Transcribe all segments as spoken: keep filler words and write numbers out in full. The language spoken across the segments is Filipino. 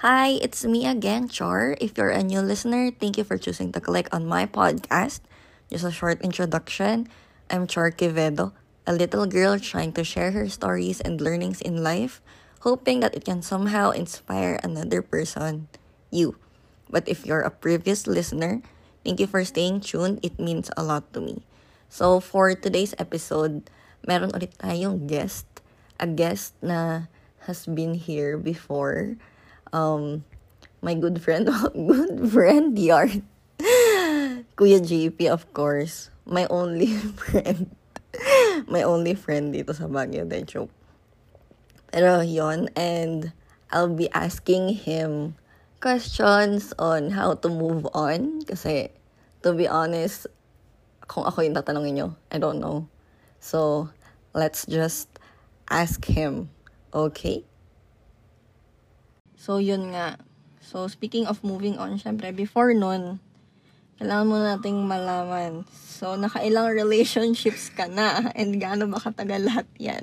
Hi, it's me again, Char. If you're a new listener, thank you for choosing to click on my podcast. Just a short introduction. I'm Char Quevedo, a little girl trying to share her stories and learnings in life, hoping that it can somehow inspire another person, you. But if you're a previous listener, thank you for staying tuned. It means a lot to me. So for today's episode, meron ulit tayong guest. A guest na has been here before. Um, my good friend, good friend, Yard. Kuya J P, of course. My only friend. My only friend dito sa Baguio, de joke. Pero yon, and I'll be asking him questions on how to move on. Kasi, to be honest, kung ako yung tatanungin nyo, I don't know. So, let's just ask him. Okay? So, yun nga. So, speaking of moving on, syempre, before nun, kailangan mo nating malaman. So, nakailang relationships ka na? And gaano ba katagal lahat yan?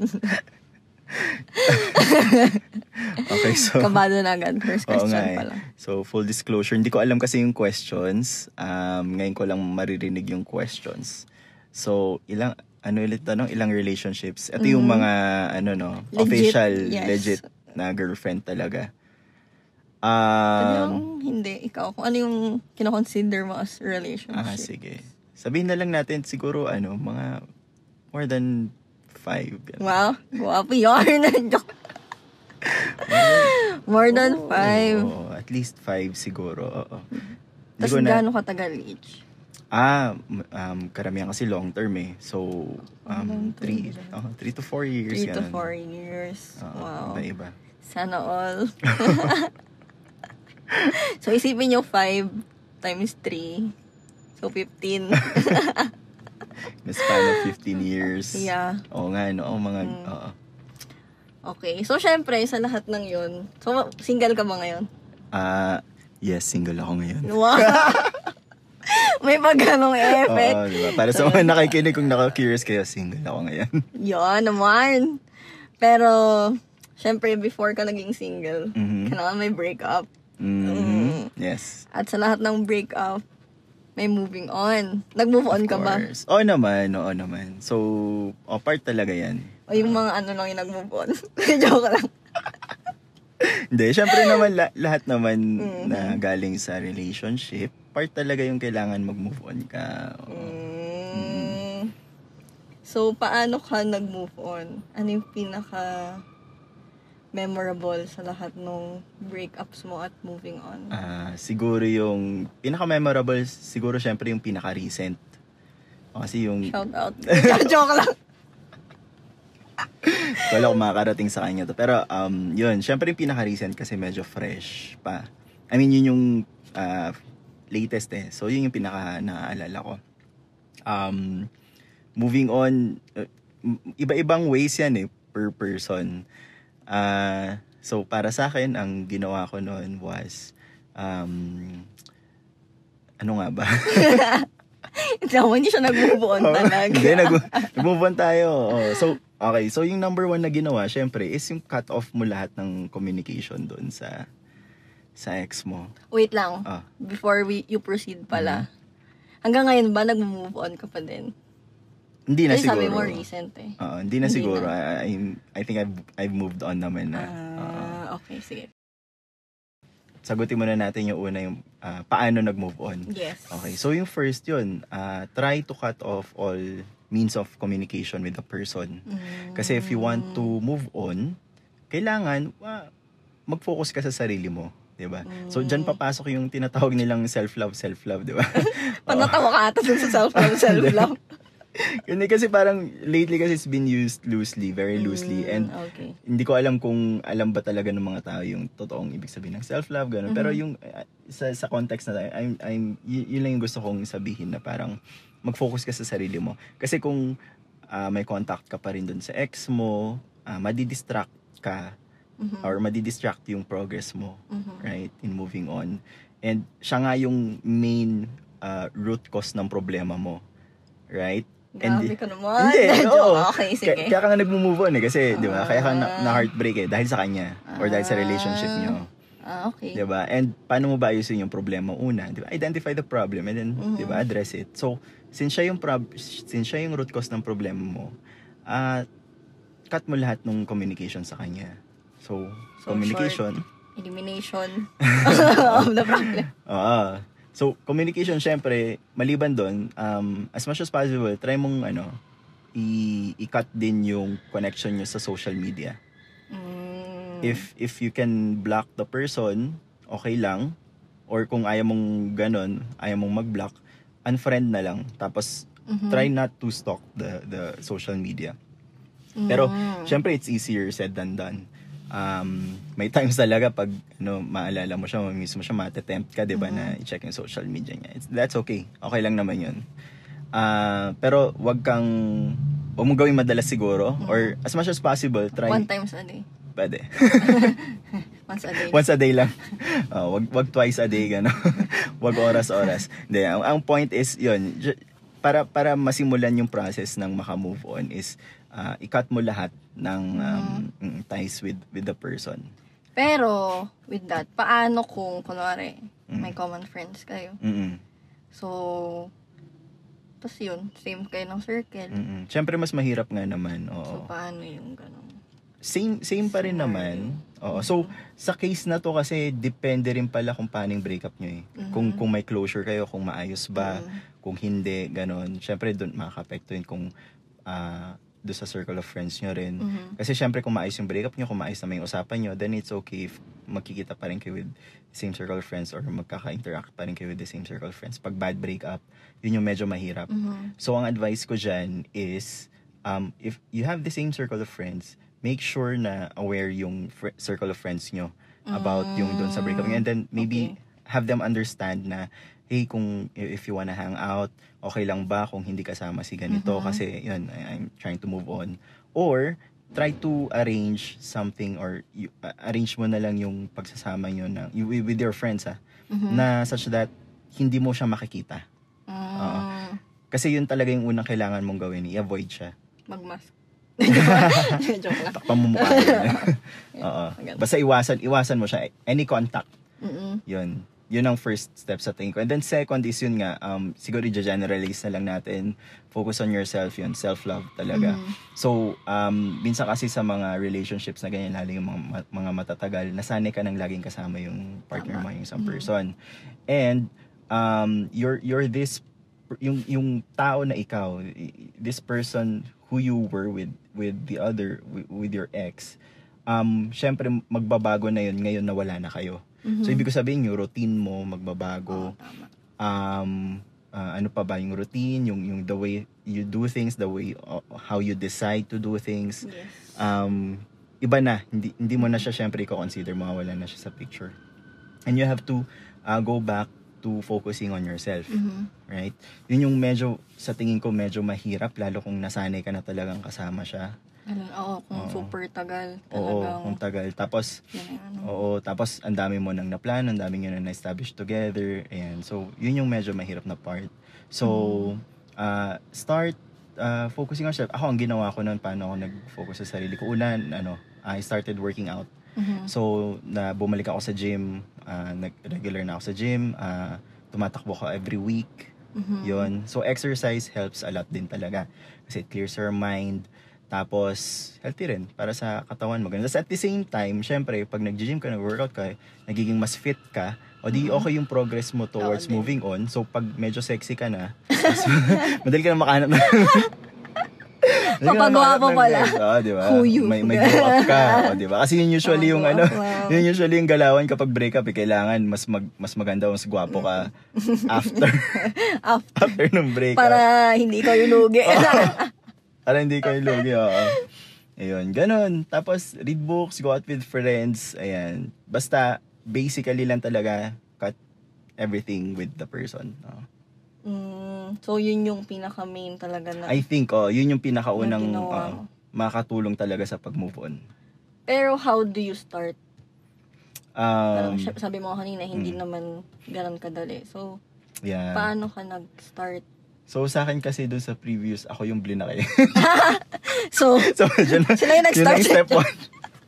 Okay, so... Kabado na agad. First question nga, pala. So, full disclosure, hindi ko alam kasi yung questions. Um, ngayon ko lang maririnig yung questions. So, ilang, ano ulit tanong? Ilang relationships? Ito yung Mm-hmm. mga, ano no, Legit, official, yes. legit na girlfriend talaga. Pwede lang, Um, hindi, ikaw. Kung ano yung kinoconsider mo as relationship. ah, sige. Sabihin na lang natin, siguro, ano, mga more than five. Ganun. Wow, guwapo yarn. More than Oo, five. oo, at least five siguro, oo. Hindi Tapos ko na- gaano katagal each? Ah, um, karamihan kasi long term eh. So, um, Long term three, ba? oh, three to four years. Three to ganun. four years. Oo, Wow. iba-iba. Sana all. So, isipin nyo five times three. So, fifteen. Na span of fifteen years. Yeah. Oo nga, no? Oo, mga, Mm. oo. Okay. So, syempre, sa lahat ng yun. So, single ka ba ngayon? Ah, yes, single ako ngayon. Wow. May pag ganong effect. Oo, diba? Para sa mga nakikinig, kung naka-curious kayo, single ako ngayon. Yan naman. Pero, syempre, before ka naging single, Mhm. kailangan may breakup. Mhm. Yes. At sa lahat ng breakup, may moving on. Nag-move on ka ba? Course. Oo naman, oo naman. So, oh, part talaga yan. O yung mga ano lang yung nag-move on? Joke lang. Hindi, syempre naman, la- lahat naman Mhm. na galing sa relationship, part talaga yung kailangan mag-move on ka. Oo. Mm. So, paano ka nag-move on? Ano yung pinaka memorable sa lahat ng breakups mo at moving on? Ah, siguro yung pinaka-memorable, siguro syempre yung pinaka-recent. O, kasi yung, Shout out. Joke lang. wala ko makakarating sa kanya to. Pero, um, yun, syempre yung pinaka-recent kasi medyo fresh pa. I mean, yun yung ah, latest eh. So, yun yung pinaka-naaalala ko. Um, moving on, uh, iba-ibang ways yan eh, per person. Ah, so, para sa akin, ang ginawa ko noon was, um, ano nga ba? Ito, hindi siya nag-move on talaga. Hindi, nag- nag-move on tayo. Oh, so, okay. So, yung number one na ginawa, syempre, is yung cut off mo lahat ng communication doon sa sa ex mo. Wait lang. Ah. Before we you proceed pala. Hanggang ngayon ba nag-move on ka pa din? Hindi na Kasi siguro. sabi mo recent eh. Oo, hindi na Hindi siguro. na. I, I, I think I've, I've moved on naman na. Oo. Ah, okay, sige. Sagutin muna natin yung una, yung ah, paano nag-move on. Yes. Okay, so yung first yun, ah, try to cut off all means of communication with the person. Mm. Kasi if you want to move on, kailangan ah, mag-focus ka sa sarili mo. Diba? So, dyan papasok yung tinatawag nilang self-love, self-love, diba? Panatawa ka ata dun sa self-love, self-love. Yun eh, kasi parang lately kasi it's been used loosely, very loosely. And Mm, okay. hindi ko alam kung alam ba talaga ng mga tao yung totoong ibig sabihin ng self-love, gano'n. Pero yung uh, sa, sa context na tayo, I'm, I'm, y- yun lang yung gusto kong sabihin na parang mag-focus ka sa sarili mo. Kasi kung uh, may contact ka pa rin dun sa ex mo, uh, madidistract ka, Mhm. or madidistract yung progress mo, Mhm. right, in moving on. And siya nga yung main uh, root cause ng problema mo, right? Grabe And- ka naman. Hindi, Joke. oo. Okay, sige. Kaya, kaya ka nga nag-move on eh, kasi, di ba, kaya ka na, Ah. na-heartbreak eh, dahil sa kanya, or dahil sa relationship Ah. nyo. Ah, okay. Diba? And paano mo ba ayusin yung problema una? Diba? Identify the problem and then, Mhm. diba, address it. So, since siya yung, prob- since siya yung root cause ng problema mo, ah, cut mo lahat ng communication sa kanya. So, So, communication. Elimination of the problem. Oo. So, communication, syempre, maliban doon, um, as much as possible, try mong, ano, i- i-cut din yung connection nyo sa social media. Mm. If if you can block the person, okay lang. Or kung ayaw mong ganon, ayaw mong mag-block, unfriend na lang. Tapos, Mhm. try not to stalk the the social media. Pero, Mm. syempre, it's easier said than done. Um, may times talaga pag ano, maalala mo siya, mamiss mo siya, matetempt ka, di ba, Mhm. na i-check yung social media niya. It's, that's okay. Okay lang naman yun. Ah, pero wag kang, wag mong gawin madalas siguro, Mhm. or as much as possible, try. One times a day. Pwede. Once a day. Once a day lang. Oh, wag wag twice a day gano. Wag oras-oras. Hindi, ang, ang point is 'yun, j- para para masimulan yung process ng maka-move on is uh, i-cut mo lahat ng um, mm, ties with with the person. Pero, with that, paano kung, kunwari, Mm. may common friends kayo? Mm. So, tapos yun, same kayo ng circle. Mm. Siyempre mas mahirap nga naman. So, Oo. paano yung ganun? Same same pa rin naman. Oo. So sa case na to kasi depende rin pala kung paano yung breakup nyo eh. Mhm. Kung kung may closure kayo, kung maayos ba, Mhm. kung hindi, ganon. Syempre doon makaka-apekto yun kung ah doon sa circle of friends nyo rin. Mhm. Kasi syempre kung maayos yung breakup nyo, kung maayos naman yung usapan nyo, then it's okay if magkikita pa rin kayo with the same circle of friends or magkaka-interact pa rin kayo with the same circle of friends. Pag bad breakup, yun yung medyo mahirap. Mhm. So ang advice ko dyan is um if you have the same circle of friends, make sure na aware yung fr- circle of friends nyo about Mm. yung doon sa breakup. And then maybe Okay. have them understand na, hey, kung if you wanna hang out, okay lang ba kung hindi kasama si ganito? Mhm. Kasi yun, I- I'm trying to move on. Or try to arrange something or you, uh, arrange mo na lang yung pagsasama nyo na, you, with your friends ah, Mhm. na such that hindi mo siya makikita. Mm. Kasi yun talaga yung unang kailangan mong gawin, i-avoid siya. Magmask. Joke lang. Takpan mo mukha yun. Oo. Agad. Basta iwasan, iwasan mo siya. Any contact. Mm-mm. Yun. Yun ang first step sa tingin ko. And then second is yun nga, um, siguro i-generalize na lang natin. Focus on yourself yun. Self-love talaga. Mhm. So, um, minsan kasi sa mga relationships na ganyan, lalo yung mga, ma- mga matatagal, nasanay ka nang laging kasama yung partner Tama. mo, yung isang Mhm. person. And, um, you're, you're this, yung, yung tao na ikaw, this person who you were with, with the other, with, with your ex, um, syempre magbabago na yun ngayon na wala na kayo. Mhm. So, ibig ko sabihin, yung routine mo magbabago. Oo, tama. Um, uh, ano pa ba yung routine, yung, yung the way you do things, the way, uh, how you decide to do things. Yes. Um, iba na. Hindi, hindi mo na siya syempre i-consider, mawawala na siya sa picture. And you have to uh, go back to focusing on yourself. Mhm. Right? Yun yung medyo, sa tingin ko, medyo mahirap, lalo kung nasanay ka na talagang kasama siya. Alam, oo, kung Oo. super tagal, Oo, talagang, kung tagal. Tapos, yan ang ano. oo, tapos ang dami mo nang naplano, ang dami nyo na na-establish together. Ayan. So, yun yung medyo mahirap na part. So, uh, start uh, focusing on yourself. Ako, ang ginawa ko nun, paano ako nag-focus sa sarili ko. Una, ano, I started working out. Mhm. So, na bumalik ako sa gym, uh, nag-regular na ako sa gym, uh, tumatakbo ko every week. Mhm. Yun. So, exercise helps a lot din talaga. Kasi it clears your mind. Tapos, healthy rin para sa katawan mo. Tapos at the same time, syempre, pag nag-gym ka, nag-workout ka, nagiging mas fit ka, o di Mhm. okay yung progress mo towards Oo din. moving on. So, pag medyo sexy ka na, mas, madali ka na makahanap na. Papagwapo pala. Oo, di ba? Who you? May, may glow up ka. O, di ba? Kasi yun usually yung ano, Wow. yun usually yung galawan kapag breakup, eh, kailangan mas mag, mas maganda, mas gwapo ka after After, after nung breakup. para hindi ikaw yung lugi. Para hindi kayo lugi, oo. Ayun, ganun. Tapos, read books, go out with friends, ayan. Basta, basically lang talaga, cut everything with the person. Oo. Mm, so, yun yung pinaka-main talaga na. I think, oh, yun yung pinakaunang Na ginawa uh, mo. makatulong talaga sa pag-move on. Pero, how do you start? Parang Um, sy- sabi mo kanina, hindi mm. naman ganun kadali. So, yeah. paano ka nag-start? So, sa akin kasi dun sa previous, ako yung blinakay. So, so, yun, Sila yung yun nag-start. ang step one.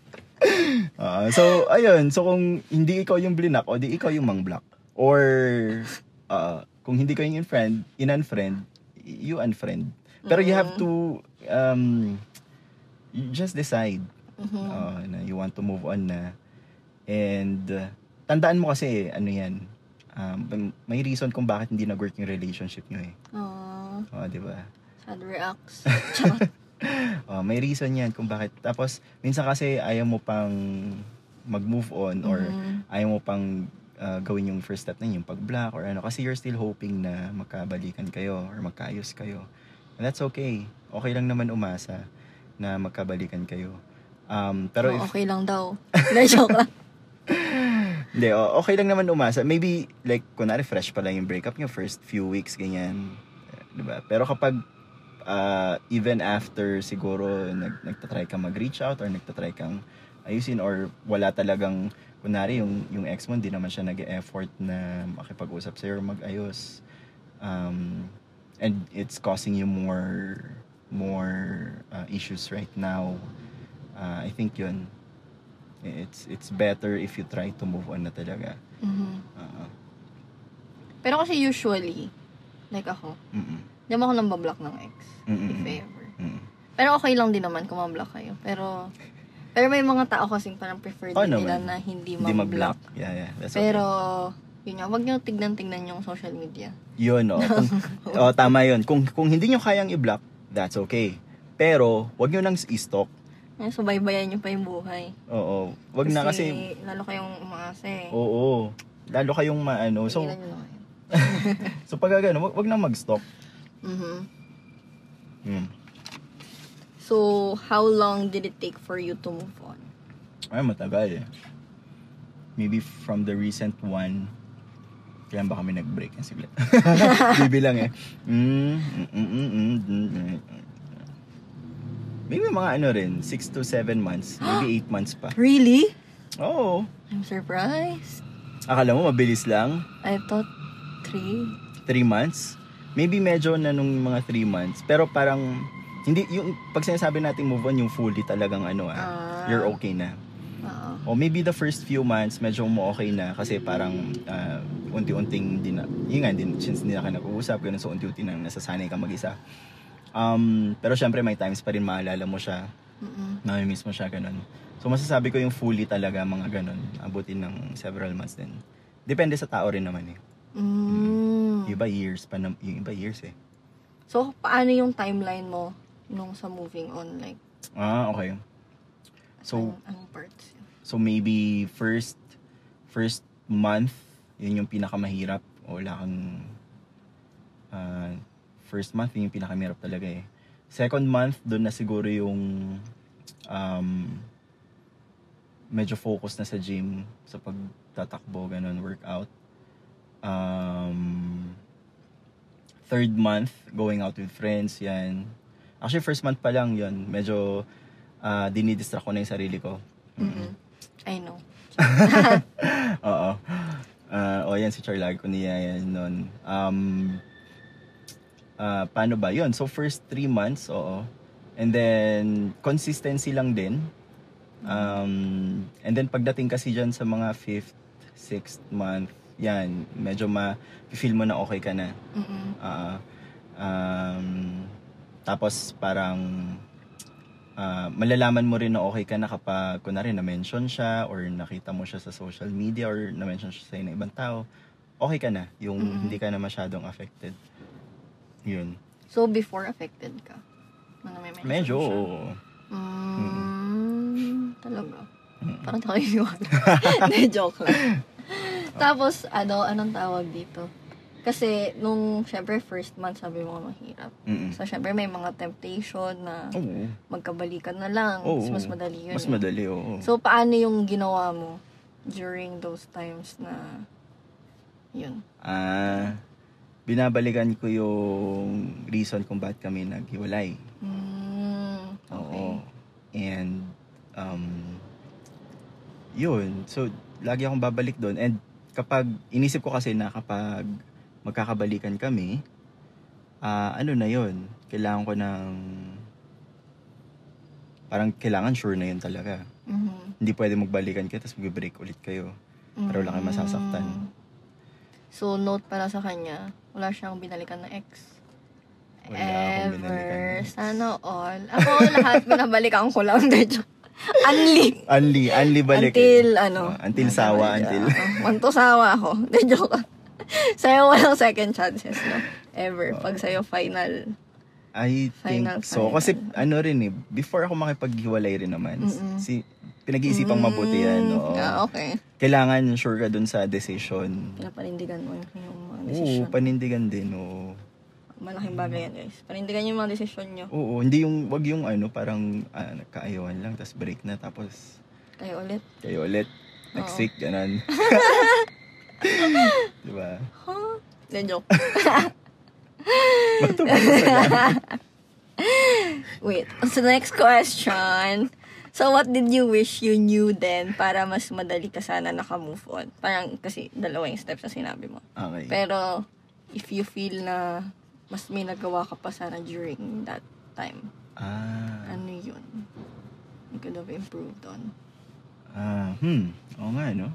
Ah, so, ayun. So, kung hindi ikaw yung blinak, o di ikaw yung mang-block. Or, uh, kung hindi kayo yung friend, in-unfriend, you unfriend. Pero you have to, um, you just decide Mhm. uh, na you want to move on na. And, uh, tandaan mo kasi, ano yan, um, may reason kung bakit hindi nag-work yung relationship nyo eh. Aww. O, di ba? Sad reacts. Charot. Oh, may reason yan kung bakit. Tapos, minsan kasi ayaw mo pang mag-move on or Mhm. ayaw mo pang uh, gawin yung first step na yun, yung pag-block or ano. Kasi you're still hoping na magkabalikan kayo or magkaayos kayo. And that's okay. Okay lang naman umasa na magkabalikan kayo. Um, pero Oh, if, okay lang daw. Hindi, joke lang. hindi, oh, okay lang naman umasa. Maybe, like, kunwari fresh pa lang yung breakup nyo, first few weeks, ganyan. Diba? Pero kapag uh, even after siguro nag, nagtatry kang mag-reach out or nagtatry kang ayusin or wala talagang, kunwari yung, yung ex mo, hindi naman siya nag-e-effort na makipag-usap sa'yo or mag-ayos. Um, and it's causing you more more uh, issues right now. Uh, I think yun. It's it's better if you try to move on na talaga. Mhm. Uh, Pero kasi usually, like ako, mm-mm. hindi mo ako nang bablock ng ex. Mm-mm. If ever. Mm-mm. Pero okay lang din naman kung ma-block kayo. Pero, pero may mga tao kasing parang prefer Oh, din nila naman. na hindi Hindi ma-block. mag-block. Yeah, yeah. That's okay. Pero, yun nga, wag nyo tignan-tignan yung social media. Yun, oh. Kung, oh, tama yun. Kung, kung hindi nyo kayang i-block, that's okay. Pero, wag nyo nang i-stalk. Ay, subaybayan nyo pa yung buhay. Oo. Wag na kasi, lalo kayong umaasa eh. oo. Lalo kayong maano. So, Tigilan nyo na kayo. so pag gano'n, wag, wag na mag-stalk. Mhm. Hmm. So, how long did it take for you to move on? Ay, matagal eh. Maybe from the recent one, kailan ba kami nag-break? Yan, sigla. Bibilang eh. Mm, mm, mm, mm, mm, mm. Maybe mga ano rin, six to seven months. Maybe eight months pa. Really? Oo. I'm surprised. Akala mo mabilis lang? I thought three. Three months? Maybe medyo na nung mga three months. Pero parang, hindi, yung pag sinasabi natin move on, yung fully talagang ano ah, Ah. you're okay na. Oo. O maybe the first few months, medyo mo okay na kasi parang uh, unti-unting, din na, yun nga, din, since hindi na ka nag-uusap, ganun, so unti-unti nang nasasanay ka mag-isa. Um, pero syempre may times pa rin maalala mo siya, Mm-mm. nami-miss mo siya, ganun. So masasabi ko yung fully talaga, mga ganun, abutin ng several months din. Depende sa tao rin naman eh. Mm. Yung iba years pa, na, yung iba years eh. So, paano yung timeline mo nung sa moving on? Like, Ah, okay. So, anong, anong parts yun? so maybe first, first month, yun yung pinakamahirap. O wala kang, uh, first month, yun yung pinakamahirap talaga eh. Second month, doon na siguro yung, um, medyo focus na sa gym, sa pagtatakbo, ganun, workout. Um, third month, going out with friends, yan. Actually, first month pa lang yun, medyo uh, dinidistract ko na yung sarili ko. Mm-hmm. I know. Oo. Uh, o yan, si Char, lagi ko niya yan nun. Um, uh, paano ba? Yun, so first three months, oo. And then, consistency lang din. Um, and then, pagdating kasi dyan sa mga fifth, sixth month, yan, medyo ma-feel mo na okay ka na. Mm-mm. Uh, um, tapos, parang, uh, malalaman mo rin na okay ka na kapag, kunwari, na-mention siya, or nakita mo siya sa social media, or na-mention siya sa ibang tao, okay ka na. Yung Mm-mm. hindi ka na masyadong affected. Yun. So, before affected ka? Ano, may mention Medyo, siya? oo. Mm, talaga. Mm. Parang tayo yung Hindi, joke lang. Tapos, ano, anong tawag dito? Kasi, nung, syempre, first month, sabi mo, mahirap. Mm-mm. So, syempre, may mga temptation na Oo. magkabalikan na lang. Oo. Mas, mas madali yun. Mas eh. madali, oo. So, paano yung ginawa mo during those times na, yun? Ah, binabalikan ko yung reason kung bakit kami naghiwalay. Mm, okay. Oo. And, um, yun. So, lagi akong babalik doon. And, kapag, inisip ko kasi na kapag magkakabalikan kami, ah, ano na yun, kailangan ko ng, parang kailangan sure na yun talaga. Mhm. hindi pwede magbalikan kayo, tapos mag-break ulit kayo. Pero wala kayong masasaktan. So, note para sa kanya, wala siyang binalikan na ex. Wala akong binalikan na Ever. ex. Sana all. Ako lahat, binabalikan ko lang. Medyo, unli. Unli, unli balik. Until, eh. ano. Oh, until sawa, until. Manto sawa ako. De, joke. Sa'yo walang second chances, no? Ever. Oh. Pag sa'yo, final. I think Final, so. final. Kasi ano rin eh, before ako makipaghiwalay rin naman, Mm-mm. si pinag-iisipang mabuti yan. Oo. Ah, okay. Kailangan sure ka dun sa decision. Pinapanindigan mo yung, yung mga Oo, desisyon. panindigan din. Oo. Malaking bagay yan, guys. Panindigan yung mga desisyon nyo. Oo, hindi yung, wag yung ano, parang ah, nagkaayawan lang, tapos break na, tapos Kayo ulit. kayo ulit. Next Oo. week, ganun. Diba? Huh? De, joke. Bato ba sa Wait. So, the next question. So, what did you wish you knew then para mas madali ka sana naka-move on? Parang, kasi dalawa yung steps na sinabi mo. Okay. Pero, if you feel na mas may nagawa ka pa sana during that time, Ah. ano yun? You could have improved on. Ah, hmm. Oo nga, no?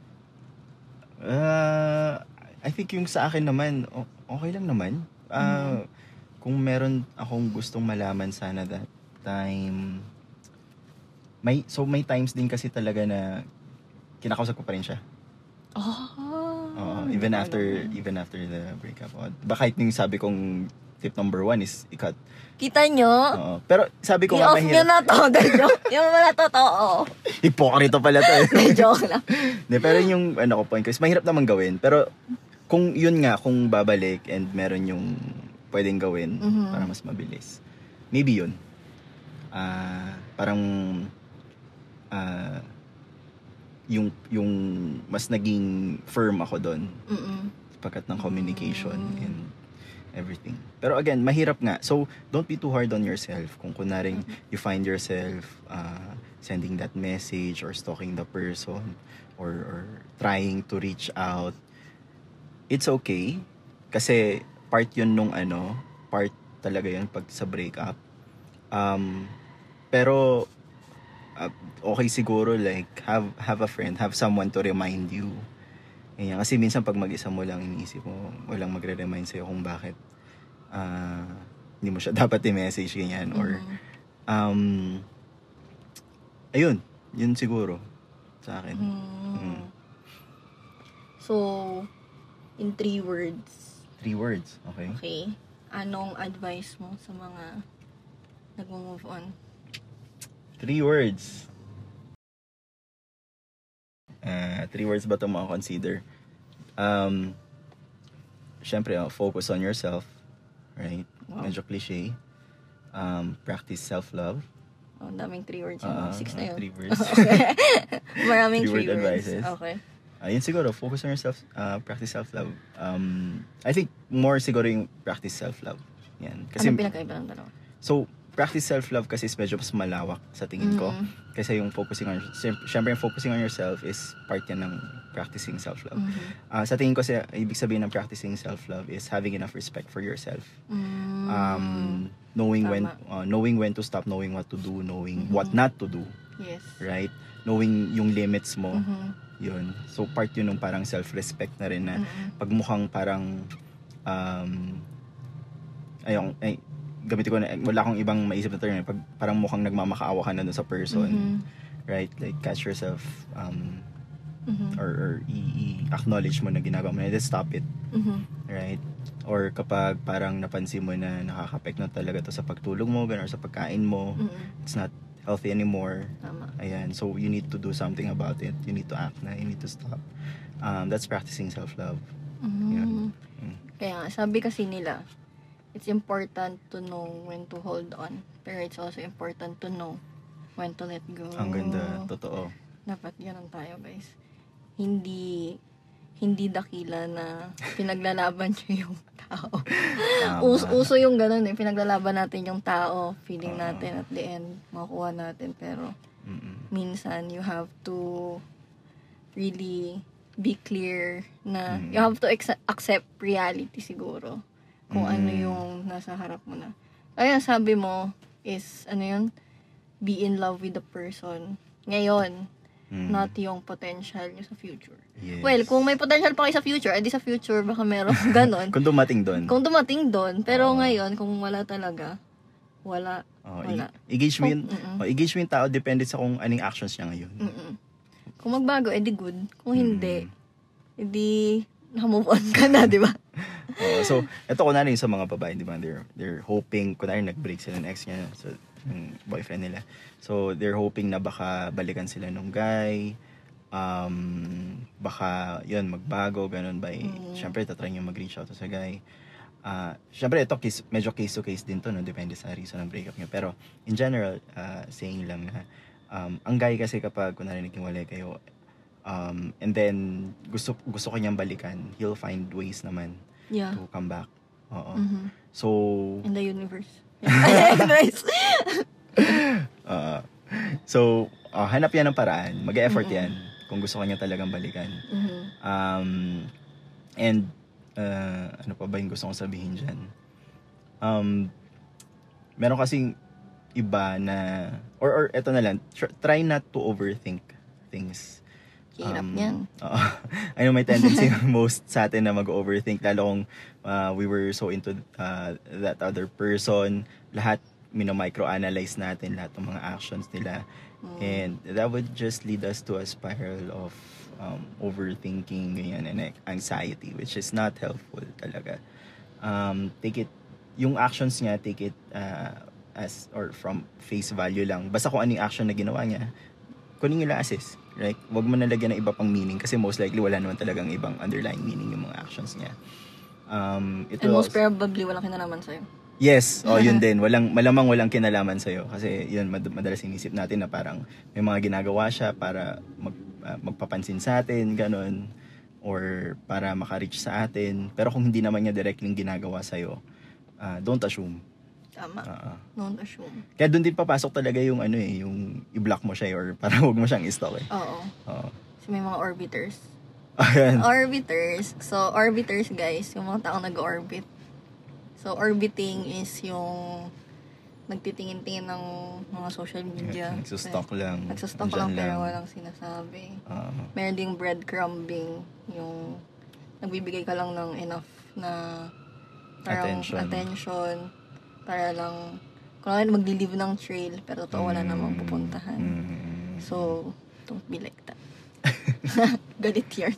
Ah, I think yung sa akin naman, o- okay lang naman. Ah, kung meron akong gustong malaman sana that time, may so may times din kasi talaga na kinakausap ko pa rin siya. Oh. Oo, even after even after the breakup. Oh, ba kahit yung sabi kong tip number one is ikat. Kita nyo? Oo. Pero sabi ko nga I-off nyo mahirap. na to. De, joke. Yung wala totoo. Hipokrito pala to. eh. De, joke lang. De, pero yung ano ko point ko is mahirap naman gawin. Pero kung yun nga, kung babalik and meron yung pwedeng gawin Mhm. para mas mabilis. Maybe yun. Ah, parang ah yung yung mas naging firm ako doon Mm-mm. pagkat ng communication and everything. Pero again, mahirap nga. So, don't be too hard on yourself. Kung kunaring you find yourself uh, sending that message or stalking the person or, or trying to reach out, it's okay. Kasi part yun nung ano, part talaga yun pag sa breakup. Um, pero, uh, okay siguro like, have, have a friend, have someone to remind you. Ganyan. Kasi minsan pag mag-isa mo lang iniisip mo, walang magre-remind sa'yo kung bakit uh, hindi mo siya dapat i-message ganyan. Or, um, ayun, yun siguro sa akin. Mm. Mm. So, in three words, Three words, okay? okay, anong advice mo sa mga nag-move on? Three words. Uh, three words ba ito makakonsider? Um, Siyempre, oh, focus on yourself. Right? Wow. Medyo cliche. Um, practice self-love. Oh, daming three words yun. Uh, Six na yun. Three words. Okay. Maraming Three three, word words. advices. Okay. Ayun siguro, focus on yourself, uh, practice self-love. Um, I think more siguro yung practice self-love. Yan. Kasi, Anong pinakaiba ng dalawa? so, practice self-love kasi is medyo mas malawak sa tingin ko. Mm. Kasi yung focusing on, syempre yung focusing on yourself is part yan ng practicing self-love. Mhm. Uh, sa tingin ko, kasi, ibig sabihin ng practicing self-love is having enough respect for yourself. Mm. Um, knowing when Tama. uh, knowing when to stop, knowing what to do, knowing Mhm. what not to do, Yes. right? Knowing yung limits mo. Mhm. Yun. So, part yun ng parang self-respect na rin na Mhm. pag mukhang parang um, ayun, ay, gamitin ko na, wala akong ibang maisip na term. Pag parang mukhang nagmamakaawa ka na dun sa person, Mhm. right? Like, catch yourself um, Mhm. or, or i- i-acknowledge mo na ginagawa mo na, just stop it, Mhm. right? Or kapag parang napansin mo na nakaka-affect na talaga to sa pagtulog mo, ganun, or sa pagkain mo, Mhm. it's not healthy anymore. Tama. Ayan, so you need to do something about it. You need to act na, you need to stop. Um, that's practicing self-love. Mhm. Yan. Mm. Kaya nga, sabi kasi nila, it's important to know when to hold on. Pero it's also important to know when to let go. Ang ganda, totoo. Dapat ganun tayo, guys. Hindi hindi dakila na pinaglalaban nyo yung tao. Tama. Us, uso yung ganun eh. Pinaglalaban natin yung tao. Feeling Oo. natin at the end, makukuha natin. Pero Mm-mm. minsan, you have to really be clear na Mm. you have to ex- accept reality siguro. Kung Mm. ano yung nasa harap mo na. Kaya sabi mo is, ano yun? Be in love with the person. Ngayon, Mm. not yung potential nyo sa future. Yes. Well, kung may potential pa kayo sa future, edi sa future baka meron ganon. Kung dumating doon. Kung dumating doon, pero Oo. ngayon, kung wala talaga, wala. Oh, wala. i- engage mo yung, Kung- mm-mm. oh, engage mo yung tao, depende sa kung anong actions niya ngayon. Mm-mm. Kung magbago, edi good. Kung hindi, Mm. edi naka-move on ka na, di ba? Oo, so, eto kunwari yung sa mga babae, di ba? They're, they're hoping, kunwari nag-break sila ng ex niya, so, yung boyfriend nila. So, they're hoping na baka balikan sila nung guy, um, baka, yun, magbago, ganun by, Mm. syempre, tatry nyo mag-reach out to sa guy. Ah, syempre, ito, case, medyo case to case din to, no? Depende sa reason ng breakup nyo. Pero, in general, ah, saying lang na, um, ang guy kasi kapag, kunwari naging kayo, um, and then, gusto, gusto ko niyang balikan, he'll find ways naman Yeah. to come back. Oo. Mhm. So, In the universe. Anyways. uh, so, uh, hanap yan ng paraan. Mag-e-effort Mm-mm. yan kung gusto kanya talagang balikan. Mhm. Um, and, uh, ano pa ba yung gusto kong sabihin dyan? Um, meron kasing iba na, or, or eto na lang, tr- try not to overthink things. Hirap Um, yan. Oo. I know may tendency most sa atin na mag-overthink, lalo kung uh, we were so into uh, that other person, lahat minomicroanalyze natin lahat ng mga actions nila. Mm. And that would just lead us to a spiral of um, overthinking ganyan, and anxiety, which is not helpful talaga. Um, take it, yung actions niya, take it uh, as, or from face value lang. Basta kung ano yung action na ginawa niya, kunin nyo lang assist. Right? Huwag mo nalagyan ng iba pang meaning kasi most likely wala naman talagang ibang underlying meaning yung mga actions niya. Um, it And will most also- probably, wala kinalaman sa'yo. Yes, oh yun din. Walang malamang walang kinalaman sa kasi yun mad- madalas inisip natin na parang may mga ginagawa siya para mag, ah, magpapansin sa atin, ganun, or para maka-reach sa atin. Pero kung hindi naman niya directly ginagawa sa iyo, don't assume. Tama. Ah, ah. Don't assume. Kaya doon din papasok talaga yung ano eh, yung i-block mo siya eh, or para wag mo siyang i-stalk eh. Oo. Oo. Kasi may mga orbiters. Ayan. Orbiters. So, orbiters, guys, yung mga taong nag-orbit. So, orbiting is yung nagtitingin-tingin ng mga social media. Nagsustalk lang. Nagsustalk Andyan lang pero walang sinasabi. Ah. Meron ding breadcrumbing, yung nagbibigay ka lang ng enough na parang Attention. attention para lang kung ano magli-leave ng trail pero totoo wala namang pupuntahan. Mm. So, don't be like that. Galit yan.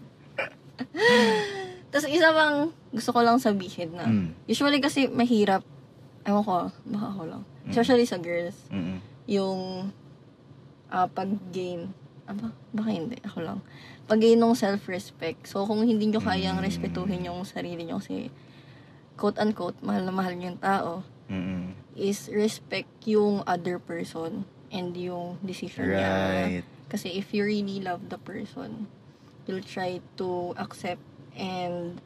Tapos isa bang gusto ko lang sabihin na Mm. usually kasi mahirap, ewan ko, baka ako lang. Especially sa girls, Mm-mm. yung ah, pag-gain, aba, baka hindi, ako lang. Pag-gain ng self-respect. So, kung hindi nyo kayang Mm. respetuhin yung sarili nyo kasi quote-unquote, mahal na mahal nyo yung tao, Mm-mm. is respect yung other person and yung decision niya. Right. Kasi if you really love the person, you'll try to accept and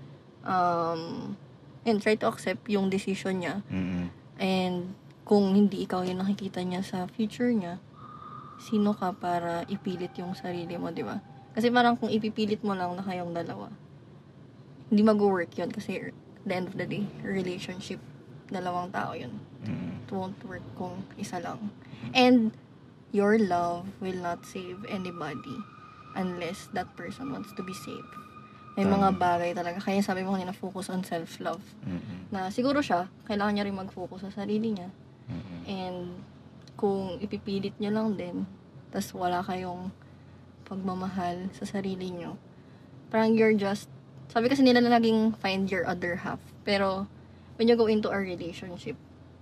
um and try to accept yung decision niya. Mm-mm. And kung hindi ikaw yung nakikita niya sa future niya, sino ka para ipilit yung sarili mo, di ba? Kasi parang kung ipipilit mo lang na kayong dalawa, hindi mag-work yun kasi at the end of the day, relationship, dalawang tao yun. Mm-mm. It won't work kung isa lang. And your love will not save anybody unless that person wants to be saved. May mga Tama. bagay talaga. Kaya sabi mo kanina, focus on self-love. Mm-mm. Na siguro siya, kailangan niya rin mag-focus sa sarili niya. Mm-mm. And kung ipipilit niyo lang din, tas wala kayong pagmamahal sa sarili niyo, parang you're just, sabi kasi nila na laging find your other half. Pero, when you go into a relationship,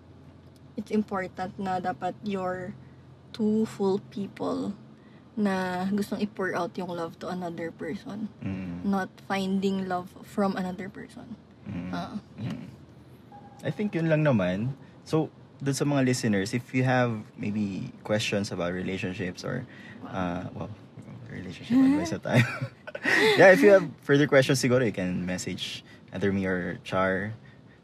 it's important na dapat you're two full people na gustong i-pour out yung love to another person. Mm-mm. Not finding love from another person. Mm-mm. Ah, Mm. I think yun lang naman. So, dun sa mga listeners, if you have maybe questions about relationships or, uh, well, relationship advice na tayo. Yeah, if you have further questions, siguro you can message either me or Char.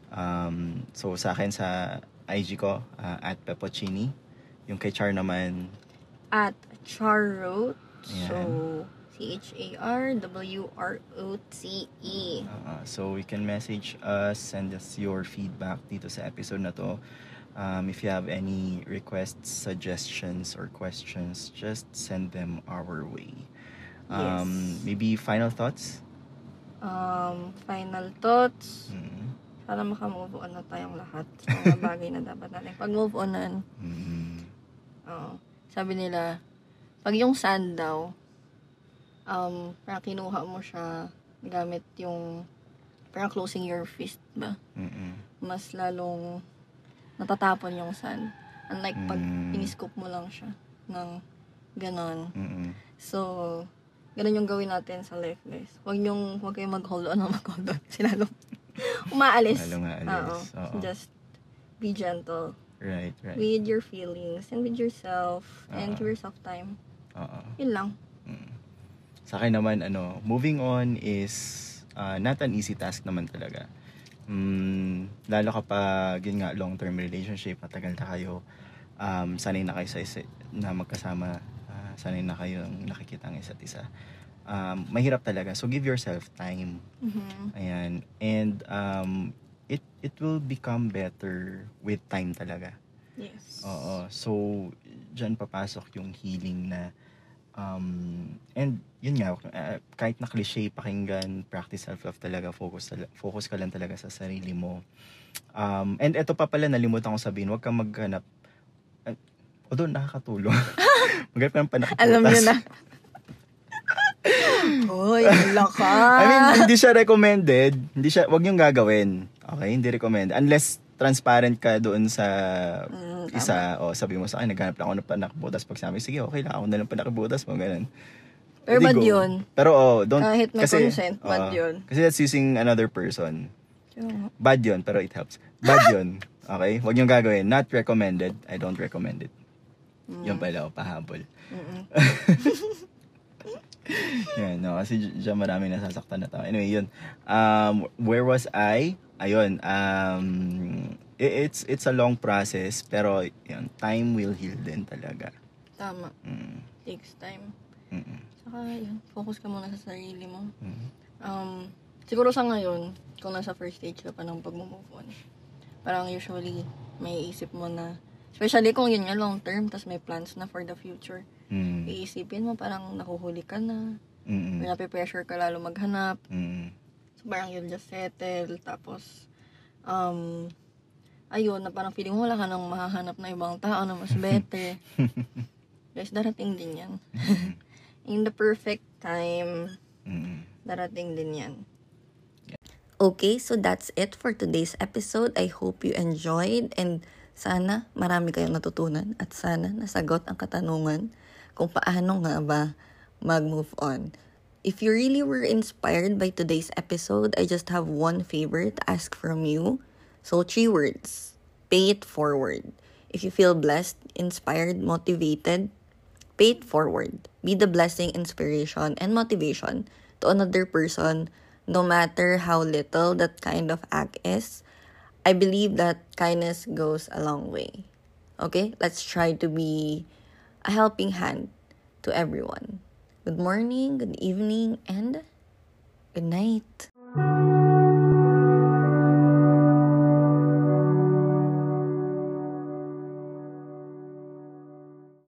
Um, so, sa akin sa I G ko, uh, at Pepocini. Yung kay Char naman, at Charwrote. Ayan. So, C H A R W R O T E. Uh, so, you can message us, send us your feedback dito sa episode na to. Um, if you have any requests, suggestions, or questions, just send them our way. Um, Yes. maybe final thoughts? Um, final thoughts. Mm. Para maka-move on na tayong lahat sa mga bagay na dapat natin pag-move on. Mm. Oo. Sabi nila, pag yung sand daw, um, parang kinuha mo siya gamit yung, parang closing your fist ba? Mm-mm. Mas lalong natatapon yung sand. Unlike pag Mm. piniscoop mo lang siya ng ganon. Mm-mm. So, ganun yung gawin natin sa life, guys. Huwag yung, huwag kayong mag-hold on, mag-hold on. Sila lalong umaalis. Lalong aalis. Oo. Oo. Just be gentle Right, right. with your feelings and with yourself and Oo. give yourself time. Oo. Yun lang. Mm. Sa akin naman, ano, moving on is uh, not an easy task naman talaga. Mm, lalo kapag, yun nga, long-term relationship, matagal na kayo, um, sanay na kayo sa isa, na magkasama, uh, sanay na kayo nakikita ang isa't isa. Um, mahirap talaga. So, give yourself time. Mm-hmm. Ayan. And, um, it, it will become better with time talaga. Yes. Oo. So, dyan papasok yung healing na um, and yun nga, uh, kahit na cliche pakinggan, practice self-love talaga, focus, focus ka lang talaga sa sarili mo. Um, and eto pa pala, nalimutan ko sabihin, huwag kang maghanap. Uh, although, nakakatulong. Maghanap ka ng panakiputas. Alam nyo na. Hoy, laka. I mean, hindi siya recommended. Hindi siya, wag niyong gagawin. Okay, hindi recommended. Unless transparent ka doon sa Mm, isa, o sabi mo sa akin, naghanap lang ako ng panakibutas. Pag sabi, sige, okay lang, ako na lang panakibutas mo, ganun. Pero Hindi bad go. yun. Pero oh, don't, Kahit may kasi, consent, bad oo, yun. Kasi that's using another person. Sure. Bad yun, pero it helps. Bad yun. Okay? Wag niyong gagawin. Not recommended. I don't recommend it. Mm. Yun pala, oh, pahabol. Mm-mm. Yan, no, kasi dyan maraming nasasaktan na tao. Anyway, yun. Um, where was I? Ayun, um, i- it's it's a long process, pero yun, time will heal din talaga. Tama. Mm. Takes time. Mm-mm. Saka yun, focus ka muna sa sarili mo. Mm. Um, siguro sa ngayon, kung nasa first stage ka pa ng pag-move on, parang usually, may isip mo na, especially kung yun nga long term, tas may plans na for the future, Mm. iisipin mo parang nahuhuli ka na, Mm-mm. may nape-pressure ka lalo maghanap, Mm. so parang you'll just settle, tapos, um, ayun, na parang feeling mo wala ka nang mahahanap na ibang tao na mas better. Guys, darating din yan. In the perfect time, Mm. darating din yan. Okay, so that's it for today's episode. I hope you enjoyed and sana marami kayong natutunan at sana nasagot ang katanungan kung paano nga ba mag-move on. If you really were inspired by today's episode, I just have one favor to ask from you. So, three words. Pay it forward. If you feel blessed, inspired, motivated, pay it forward. Be the blessing, inspiration, and motivation to another person, no matter how little that kind of act is. I believe that kindness goes a long way. Okay? Let's try to be a helping hand to everyone. Good morning, good evening, and good night.